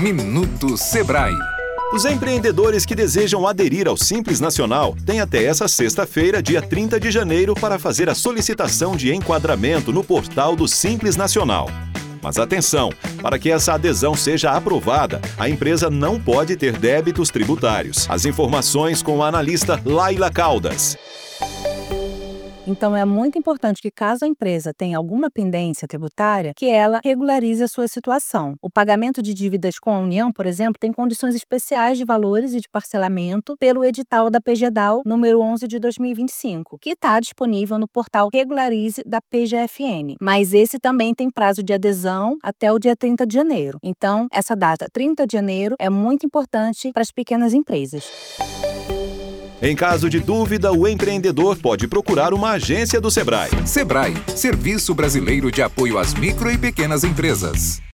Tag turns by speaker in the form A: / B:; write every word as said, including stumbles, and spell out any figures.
A: Minuto Sebrae.
B: Os empreendedores que desejam aderir ao Simples Nacional têm até essa sexta-feira, dia trinta de janeiro, para fazer a solicitação de enquadramento no portal do Simples Nacional. Mas atenção, para que essa adesão seja aprovada, a empresa não pode ter débitos tributários. As informações com a analista Laila Caldas.
C: Então, é muito importante que, caso a empresa tenha alguma pendência tributária, que ela regularize a sua situação. O pagamento de dívidas com a União, por exemplo, tem condições especiais de valores e de parcelamento pelo edital da PGEDAL número onze de dois mil e vinte e cinco, que está disponível no portal Regularize da P G F N. Mas esse também tem prazo de adesão até o dia trinta de janeiro. Então, essa data, trinta de janeiro, é muito importante para as pequenas empresas.
B: Em caso de dúvida, o empreendedor pode procurar uma agência do Sebrae.
A: Sebrae, Serviço Brasileiro de Apoio às Micro e Pequenas Empresas.